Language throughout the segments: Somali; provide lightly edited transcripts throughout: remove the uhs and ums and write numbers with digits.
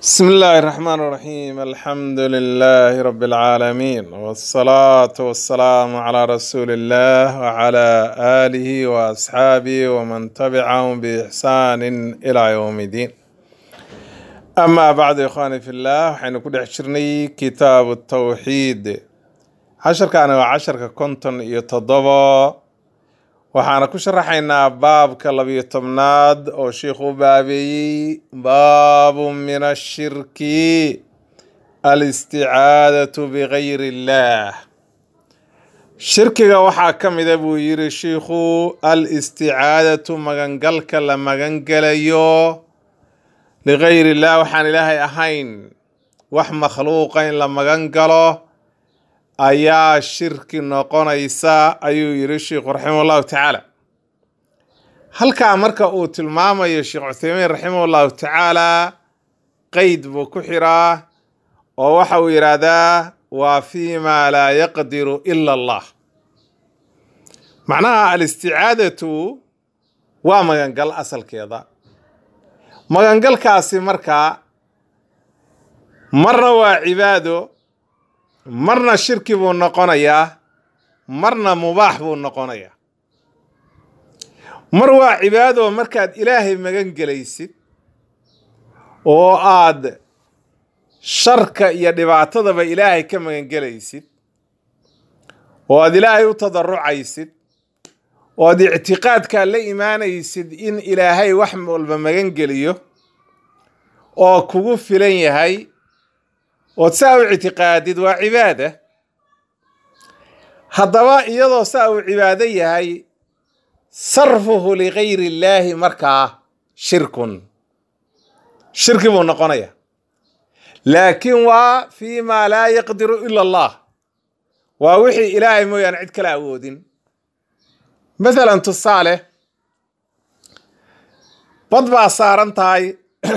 بسم الله الرحمن الرحيم الحمد لله رب العالمين والصلاة والسلام على رسول الله وعلى آله وأصحابه ومن تبعهم بإحسان إلى يوم الدين أما بعد يا إخواني في الله حين كل عشرني كتاب التوحيد عشر كان وعشر كنتن يتضبى waxaana ku sharaxaynaa baabka 12aad oo sheekhu baabeeyey baabu min ashirki alisticaadatu bigayri illaah shirkiga waxaa ka mida buu yiri sheekhu alisticaadatu magangalka la magangalayo ligayri illaah waxaan ilaahay ahayn wax makhluuqa in la magangalo ayaa shirki noqonaysa ayuu yiri sheekhu raximahullahu tacaala halkaa marka uu tilmaamayo sheekh Uthaymin raximahullahu tacaala qeyd buu ku xiraa oo waxa uu yiraahdaa waa fiima laa yaqdiru ila allah macnaha alisticaadatu waa magangal asalkeeda magangalkaasi marka marna waa cibaado marna shirki buu noqonayaa marna mubaax buu noqonayaa mar waa cibaado markaad ilaahay magan galaysid oo aad sharka iyo dhibaatadaba ilaahay ka magan galaysid oo aad ilaahay u tadarrucaysid oo aad ictiqaadka la imaanaysid in ilaahay wax walba magan geliyo oo kugu filan yahay oo saa u ictiqaadid waa cibaada haddaba iyadoo saa u cibaado yahay sarfuhu ligayri illaahi markaa shirki buu noqonaya laakiin waa fiima laa yaqdiru ila allah waa wixii ilaahay mooyaane cid kala awoodin mathalan tusaale bad baa saaran tahay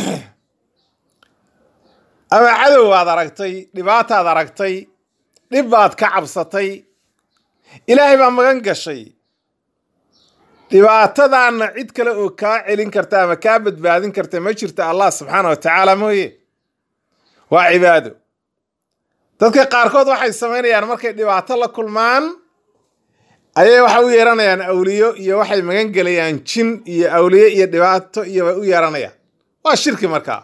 ama cadow aad aragtay dhibaataad aragtay dhib baad ka cabsatay ilaahay baa magan gashay dhibaatadaana cid kale oo kaa celin karta ama kaa badbaadin karta ma jirta allah subxaana wa tacaala mooye waa cibaado dadka qaarkood waxay samaynayaan markay dhibaato la kulmaan ayay waxa u yeeranayaan awliyo iyo waxay magan gelayaan jin iyo awliyo iyo dhibaato iyo way u yeeranayaan waa shirki markaa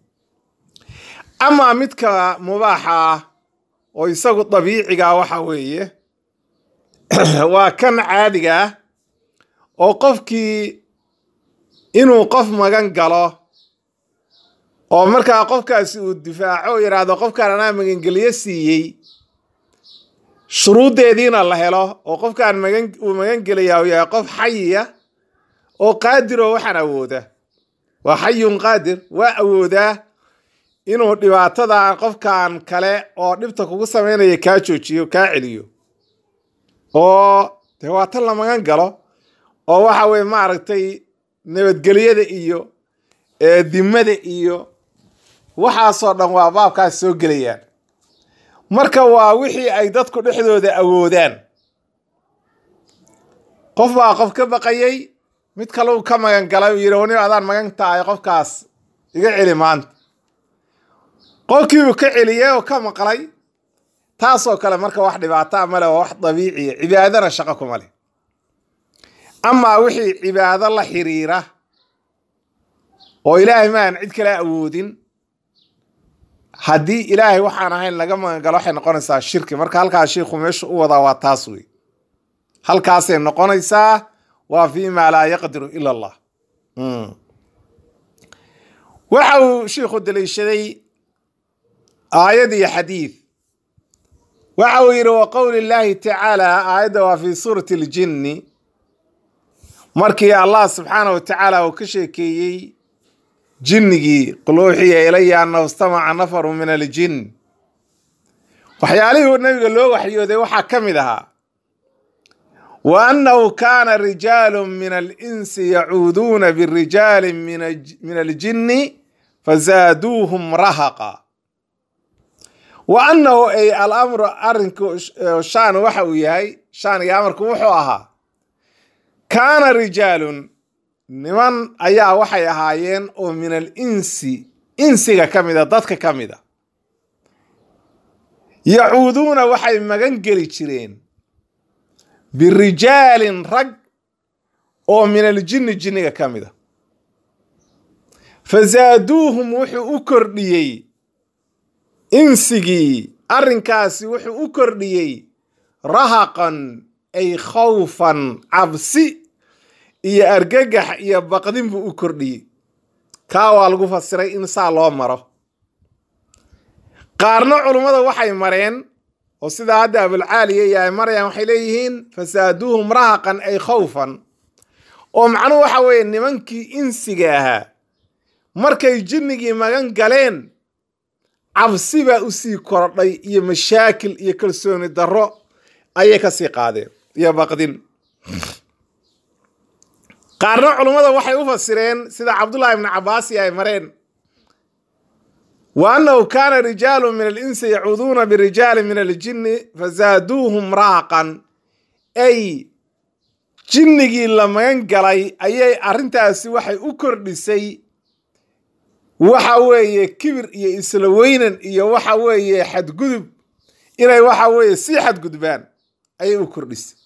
ama midka mubaaxa ah oo isagu dabiiciga waxa weeye waa kan caadiga ah oo qofkii inuu qof magan galo oo markaa qofkaasi uu difaaco yiraahdo qofkan anaa magangeliye siiyey shuruudeediina la helo oo qofkan uu magan gelayaa uu yahay qof xayiya oo qaadir oo waxaan awooda waa xayun qaadir waa awoodaa inuu dhibaatada qofkan kale oo dhibta kugu sameynaya kaa joojiyo kaa celiyo oo dhibaato la magan galo oo waxa weeye maaragtay nabadgelyada iyo dimada iyo waxaasoo dhan waa baabkaas soo gelayaan marka waa wixii ay dadku dhexdooda awoodaan qof baa qof ka baqayay mid kale uu ka magan galay uu yidhi wani adaan magan tahay qofkaas iga celi maanta qofkiibu ka celiyay oo ka maqlay taasoo kale marka wax dhibaato male oo wax dabiiciya cibaadana shaqo kuma leh amaa wixii cibaado la xiriira oo ilaahay maan cid kale awoodin haddii ilaahay waxaan ahayn laga magangalo waxay noqonaysaa shirki marka halkaas sheekhu meesha u wadaa waa taas wey halkaasay noqonaysaa waa fiima laa yaqdiru ila allah waxa uu sheekhu daliishaday aayad iyo xadiid waxa uu yidhi wa qowli illaahi tacaala aayadda waa fi suurati aljinni markii allah subxaana wa tacaala uu ka sheekeeyey jinnigii qul uuxiya ilaya annahu istamaca nafaru min aljinn waxyaalihii nabiga loo waxyooday waxaa ka mid ahaa wa annahu kaana rijaalu min alinsi yacuuduuna birijaali min aljinni fazaaduuhum rahaqa wa annahu ay alamru arrinku shaan waxa uu yahay shaaniga amarku wuxuu ahaa kaana rijaalun niman ayaa waxay ahaayeen oo min al insi insiga ka mida dadka ka mida yacuuduuna waxay magan geli jireen birijaalin rag oo min aljinni jinniga ka mida fasaaduuhum wuxuu u kordhiyey insigii arrinkaasi wuxuu u kordhiyey rahaqan ay khawfan cabsi iyo argagax iyo baqdin buu u kordhiyey kaa waa lagu fasiray in saa loo maro qaarna culummada waxay mareen oo sidaa hadda abulcaaliya iyo ay marayaan waxay leeyihiin fasaaduuhum rahaqan ay khawfan oo macnuhu waxa weeye nimankii insiga ahaa markay jinnigii magan galeen cabsi baa u sii kordhay iyo mashaakil iyo kalsooni darro ayay ka sii qaadeen iyo baqdin qaarna culummada waxay u fasireen sida cabdullaahi ibnu cabbaas ay mareen wa annahu kaana rijaalun min alinsi yacuuduuna birijaalin min aljinni fasaaduuhum rahaqan ay jinnigii la magan galay ayay arrintaasi waxay u kordhisay waxa weeye kibir iyo isla weynan iyo waxa weeye xadgudub inay waxa weeye sii xadgudbaan ayay u kordhisay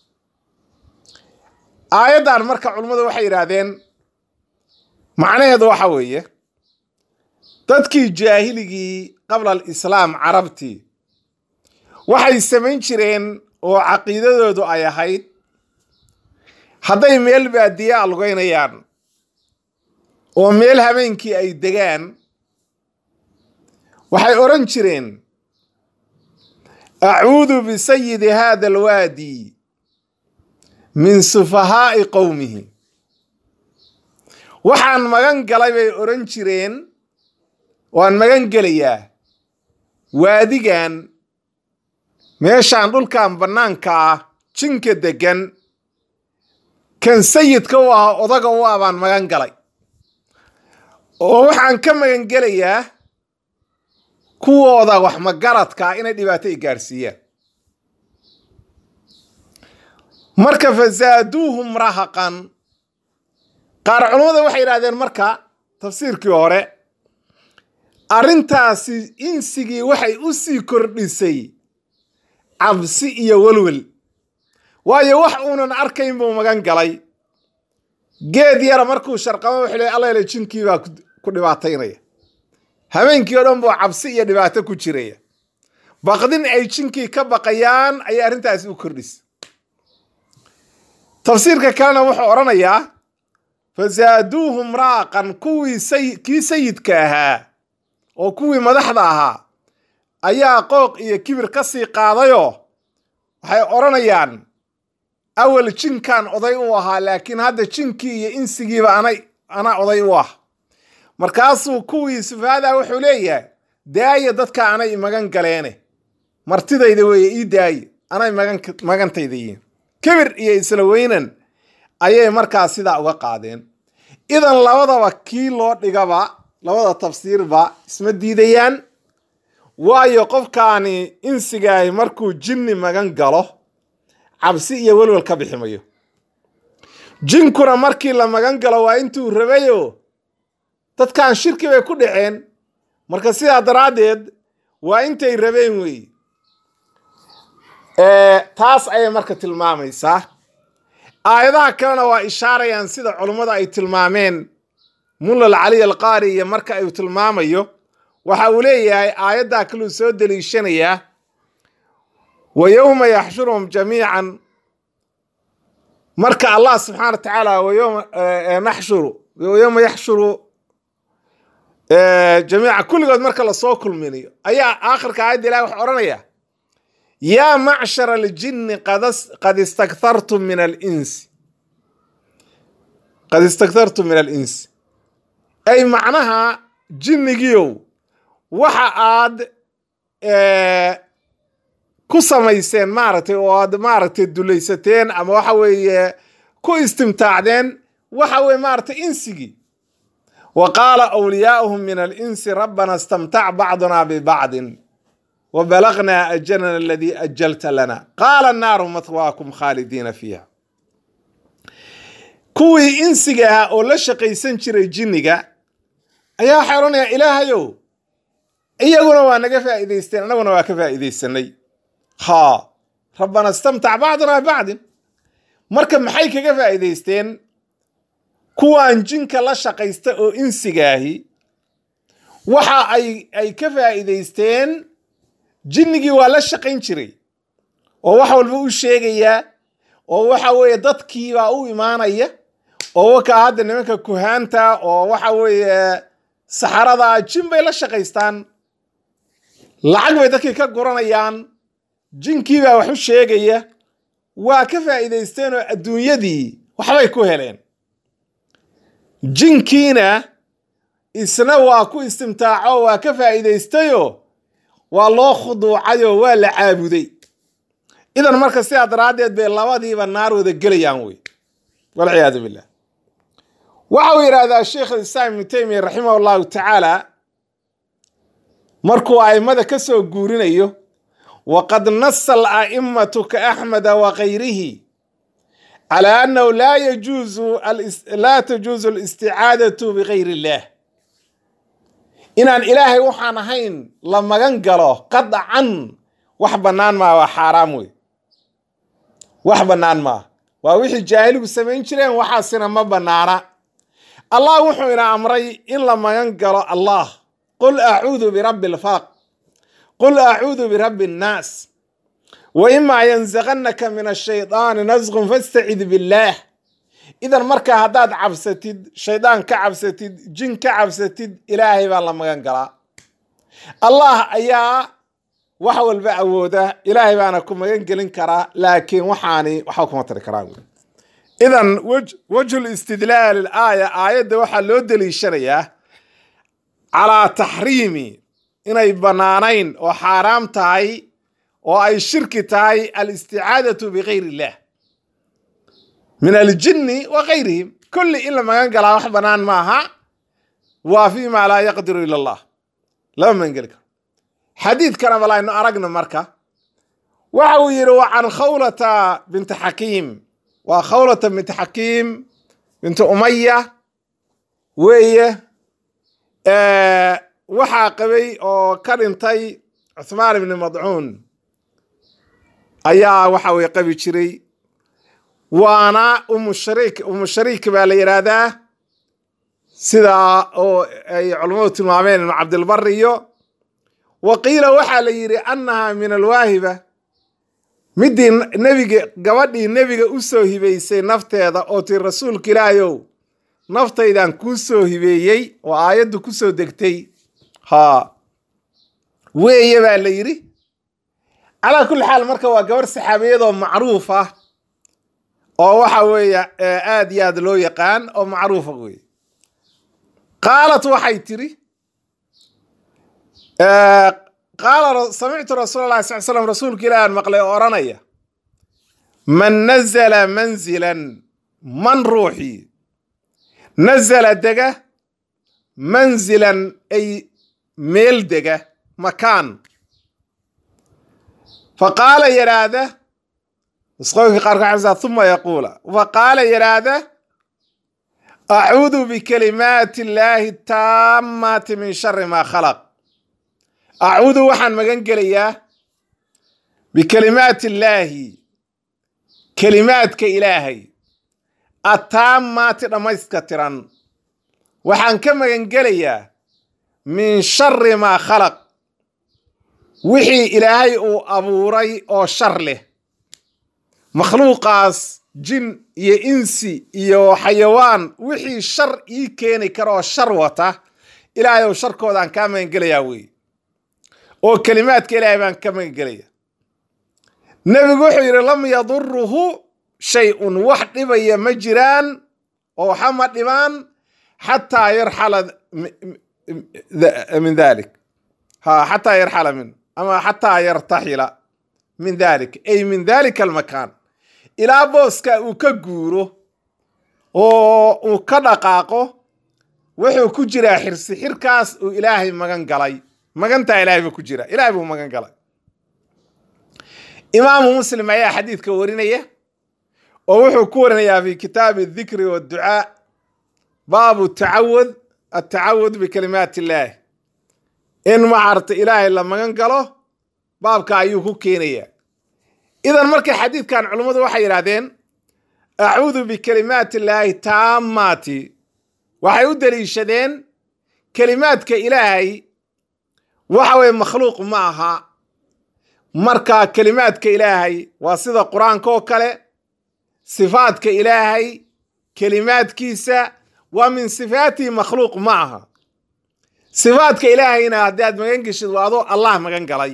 aayaddan marka culummadu waxay yidhaahdeen macnaheedu waxa weeye dadkii jaahiligii qabla alislaam carabtii waxay samayn jireen oo caqiidadoodu ay ahayd hadday meel baadiya lugaynayaan oo meel habeenkii ay degaan waxay odhan jireen acuudu bisayidi haada alwaadi min sufahaa'i qowmihi waxaan magan galay bay odhan jireen waan magan gelayaa waadigan meeshaan dhulkan bannaanka ah jinka deggan kan sayidka u ah odaga u ah baan magan galay oo waxaan ka magan gelayaa kuwooda wax magaradkaa inay dhibaato i gaarsiiyaan marka fasaaduuhum rahaqan qaar culummada waxay yidhahdeen marka tafsiirkii hore arrintaasi insigii waxay u sii kordhisay cabsi iyo welwel waayo wax uunan arkayn buu magan galay geed yara markuu sharqamo wuxuu leeyahay alla ile jinkii baa ku dhibaataynaya habeenkii oo dhan buu cabsi iyo dhibaato ku jiraya baqdin ay jinkii ka baqayaan ayay arrintaasi u kordhisay tafsiirka kalena wuxuu odhanayaa fasaaduuhum raaqan kii sayidka ahaa oo kuwii madaxda ahaa ayaa qooq iyo kibir ka sii qaadayoo waxay odhanayaan awal jinkan oday u ahaa laakiin hadda jinkii iyo insigiiba ana oday u ah markaasuu kuwii sufahadaa wuxuu leeyahay daaya dadka anay magan galeene martidayda weeye ii daaye anay magantayda yihiin kibir iyo isla weynan ayay markaas sidaa uga qaadeen idan labadaba kii loo dhigaba labada tafsiirba isma diidayaan waayo qofkaani insigaay markuu jinni magan galo cabsi iyo welwel ka bixi mayo jinkuna markii la magan galo waa intuu rabayo dadkan shirki bay ku dhaceen marka sidaa daraaddeed waa intay rabeen weeye taas ayay marka tilmaamaysaa aayadaha kalena waa ishaarayaan sida culummada ay tilmaameen mulla alcali alqaari iyo marka ay tilmaamayo waxa uu leeyahay aayaddaa kaluu soo deliishanayaa wa yowma yaxshuruhum jamiican marka allah subxaana wa tacaala yowma yaxshuru jamiica kulligood marka lasoo kulminayo ayaa aakhirka aayadda ilahi waxa odhanaya yaa macshara aljinni qad istakhartum min alinsi ay macnaha jinnigiiow waxa aad ku samayseen maaragtay oo aad maaragtay dulaysateen ama waxa weeye ku istimtaacdeen waxa weye maaragtay insigii wa qaala awliyaa'uhum min alinsi rabbana istamtac bacduna bibacdin wa balagnaa ajalana aladii ajalta lana qaala annaaru mathwaakum khaalidiina fiiha kuwii insiga ahaa oo la shaqaysan jiray jinniga ayaa xeelanaya ilaahayow iyaguna waa naga faa'iidaysteen anaguna waa ka faa'iidaysanay ha rabbana istamtac bacduna bacdin marka maxay kaga faa'iidaysteen kuwaan jinka la shaqaysta oo insigaahi waxa ay ka faa'iidaysteen jinnigii waa la shaqayn jiray oo wax walba u sheegaya oo waxa weeye dadkii baa u imaanaya oo waka hadda nimanka kuhaanta oo waxa weeye saxarada jin bay la shaqaystaan lacag bay dadkii ka guranayaan jinkii baa wax u sheegaya waa ka faa'iidaysteen oo adduunyadii waxbay ku heleen jinkiina isna waa ku istimtaaco waa ka faa'iidaystayo waa loo khuduucayo waa la caabuday idan marka sidaa daraaddeed bay labadiiba naar wada gelayaan wey walciyaadu billah waxa uu yidhaahdaa sheekh alislaam ibnu taymiya raximah allahu tacaala markuu a'immada ka soo guurinayo waqad nassa ala'immatu ka axmeda wakayrihi calaa annahu laa tajuuzu alisticaadatu bikayri illah inaan ilaahay waxaan ahayn la magan galo qadcan wax bannaan maa waa xaaraam wey wax bannaan maa waa wixii jaahiligu samayn jireen waxaasina ma bannaana allah wuxuu ina amray in la magan galo allah qul acuudu birabbi alfalaq qul acuudu birabbi annaas wa imaa yansaqannaka min ashaydaani nasqun fastacid billaah idan markaa haddaad cabsatid shaydaan ka cabsatid jin ka cabsatid ilaahay baa la magan galaa allah ayaa wax walba awooda ilaahay baana ku magan gelin karaa laakiin waxaani waxba kuma tari karaan idan wajhu listidlaal alaaya aayadda waxaa loo deliishanayaa calaa taxriimi inay bannaanayn oo xaaraam tahay oo ay shirki tahay alisticaadatu bikayri illah min aljinni wa kayrihim kulli in la magan galaa wax bannaan maaha waa fii maa laa yaqdiru ila allah lama magan geli karo xadiidkana balaynu aragna marka waxa uu yidhi wa can khawlata binti xakiim waa khawlata binti xakiim binti umaya weeye waxaa qabay oo ka dhintay cuthmaan ibni madcuun ayaa waxa weye qabi jiray waana umu shariik baa la yidhaahdaa sidaa oo ay culammadu tilmaameen ibnu cabdilbar iyo wa qiila waxaa la yidhi annaha min alwaahiba midii nebiga gabadhii nebiga u soo hibaysay nafteeda oo tii rasuulka ilaahayow naftaydan kuu soo hibeeyey oo aayaddu ku soo degtay ha weeye baa la yidhi calaa kulli xaal marka waa gabarh saxaabiyadoo macruuf ah oo waxa weeye aad iyo aad loo yaqaan oo macruufa weye qaalat waxay tiri samictu rasuul allahi sal slam rasuulka ilahi aan maqlay oo odhanaya man nazala manzilan man ruuxii nazala dega manzilan ay meel dega makaan faqaala yidhaahda nusqooyinka qaarka xamsa uma yaquula faqaala yidhaahda acuudu bikalimaati illaahi taammaati min shari maa khalaq acuudu waxaan magan gelayaa bikalimaati illaahi kelimaadka ilaahay attaammaati dhammayska tiran waxaan ka magan gelayaa min shari maa khalaq wixii ilaahay uu abuuray oo shar leh makhluuqaas jin iyo insi iyo xayawaan wixii shar ii keeni kara oo shar wata ilaahay ou sharkoodaan kaa magan gelayaa wey oo kelimaadka ilaahay baan ka magan gelaya nebigu wuxuu yidhi lam yaduruhu shay-un wax dhibaya ma jiraan oo waxa ma dhibaan xataa yarxala min dalik xataa yarxala min ama xataa yartaxila min dalik ay min dalika almakaan ilaa booska uu ka guuro oo uu ka dhaqaaqo wuxuu ku jiraa xirsi xirkaas uu ilaahay magan galay magantaa ilaahay buu ku jira ilaahay buu magan galay imaamu muslim ayaa xadiidka warinaya oo wuxuu ku warinayaa fi kitaabi adikri waadducaa baabu tacawud التعوذ بكلمات الله إن ما عرت إلهي لما ينقله بابك أيوكو كينيا إذا مركي حديث كان علماء وحي رادين أعوذ بكلمات الله تامات وحي دليشدين كلماتك إلهي وحوي مخلوق معها مركا كلماتك إلهي وصيدة قرآن كوكالي صفاتك إلهي كلمات كيسة ومن صفاتي مخلوق معها صفاتك إلهي هنا هداد مغنقش الوضوء الله مغنقلي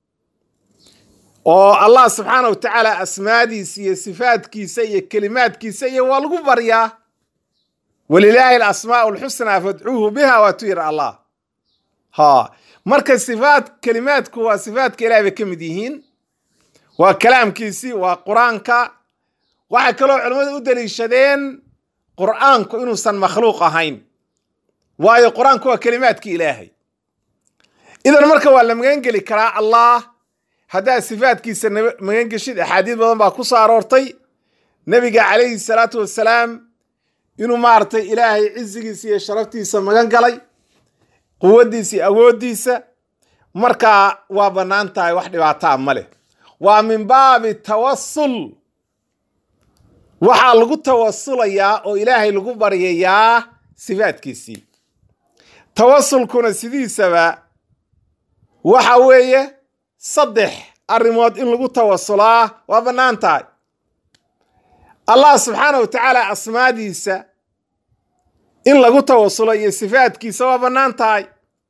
الله سبحانه وتعالى أسمادي سي صفات كيسية كلمات كيسية والغبر يا ولله الأسماء الحسنى فادعوه بها وتوير الله ها مركز صفات كلماتك وصفاتك إلهي بكم ديهين وكلام كيسي وقرآنك وحكلوا علماء دليشدين قرآنك إنه سن مخلوق هين واي قرآنك وكلماتك إلهي إذا مركز ولا مغنقلي كراء الله هذا صفات كيسي مغنقشيد أحاديث بدن باكوسا عرورتي نبي عليه الصلاة والسلام إنه مارتي إلهي عزيسي شرفتيسا مغنقلي قواديسي أوديسا مركا وابنانتاي وحدي وعطاء مالي ومن باب التوصل waxaa lagu tawassulayaa oo ilaahay lagu baryayaa sifaadkiisii tawassulkuna sidiisaba waxa weeye saddex arrimood in lagu tawassulaa waa bannaan tahay Allah subhanahu wa ta'ala asmaadiisa in lagu tawassulo iyo sifaadkiisa waa bannaan tahay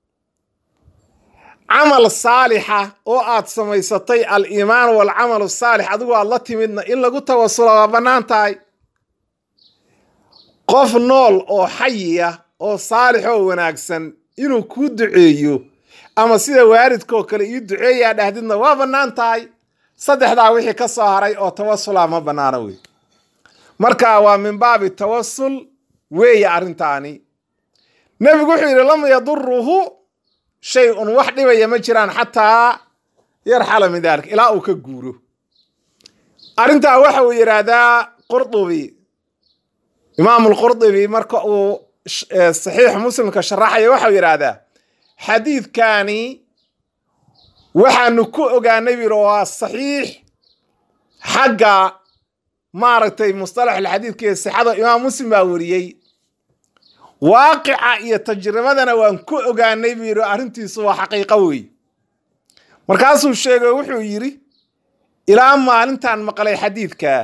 عمل صالحة أو آت سميستي الإيمان والعمل الصالح أدوى الله تمدنا إلا قلت توصل وبنانتاي قف نول أو حية أو صالح أو وناكسن إنو كودعيو أما سيدة وارد كوكالي يدعي هددنا وبنانتاي صدح داوحي كالصهري أو توصل ما بنانوي مركا ومن باب التوصل وي عرنتاني نبي قوحي لما يضره شيء واحد يمجران حتى يرحل من ذلك إلى أوكجورو أرنتا وحو يرادا قرطبي إمام القرطبي مركو صحيح مسلم كشرحه وحو يرادا حديث كاني وحنكو أغانبي روا الصحيح حقا مارتي مصطلح الحديث كي الصحابة إمام مسلم باوريي واقع iyo tajribadana waan ku ogaanay biiro arintiisu waa xaqiiqo weey markaasuu sheegay wuxuu yiri ilaa maalintan maqlay xadiidka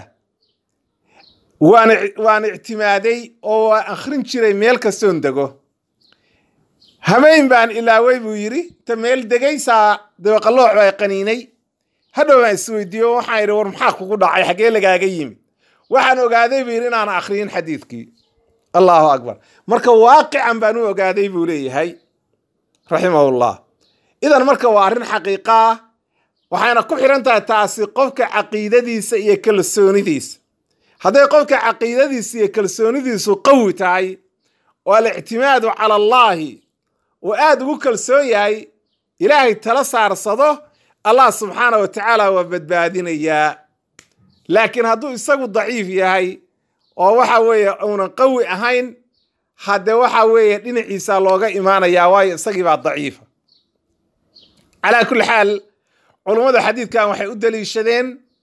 waan ictimaaday oo akhrin jiray meel kastoon dago habeen baan ilaaway buu yiri ta meel degaysa dabaqalooc bay qaniinay hadhow aan isweydiyo waxaan yiri war maxaa kugu dhacay xagee lagaaga yimi waxaan ogaaday biir inaan akhriin xadiidkii الله أكبر مركا واقعا بانو قادي بولي هاي رحمه الله إذا مركا وارين حقيقة وحينا كحرنتا تاسي قفك عقيدة ديس إيا كالسوني ديس هذا قفك عقيدة ديس إيا كالسوني ديس وقوي تاي والاعتماد على الله وآدو كالسوني هاي إلهي تلسار صده الله سبحانه وتعالى وبدبادين إياه لكن هذا يساقو ضعيف يا هاي oo waxa weeye una qawi ahayn hada waxa weeye dhinaciisa looga iimaanaya way isagii baa daciif ala kulli hal culimada xadiidkan waxay u daliishadeen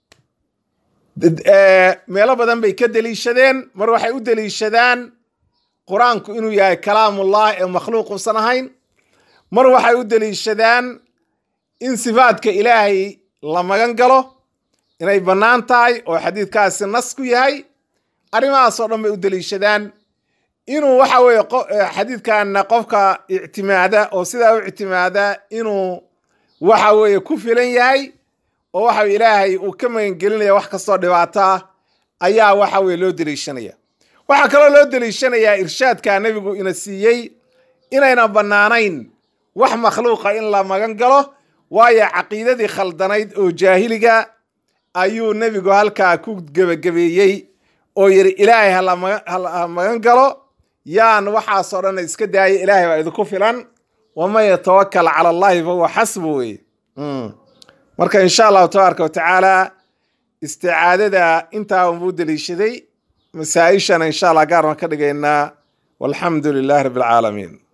meelo badan bay ka daliishadeen mar waxay u daliishadaan quraanku inuu yahay kalaamullah ee makhluuq uusan ahayn mar waxay u daliishadaan in sifaadka ilaahay la magan galo inay bannaan tahay oo xadiidkaasi nas ku yahay arrimahaas oo dhan bay u daliishadaan inuu waxa weeye xadiidkan qofka ictimaada oo sidaa u ictimaada inuu waxa weeye ku filan yahay oo waxa ilaahay uu ka magan gelinaya wax kastoo dhibaato ah ayaa waxa weeye loo daliishanaya waxa kale loo daliishanaya irshaadka nabigu ina siiyay inayna bannaanayn wax makhluuqa in la magan galo waayo caqiidadii khaldanayd oo jaahiliga ayuu nabigu halkaa ku gabagabeeyey oo yiri ilaahay hala magan galo yaan waxa soo dhan iska daayay ilaahay baa idinku filan wama yatawakkal ala allah fa huwa hasbuhu marka insha Allah tabaaraka wa taala isti'aadada inta uu daliishaday masaa'ishana insha Allah gaar ma ka dhigaynaa والحمد لله رب العالمين.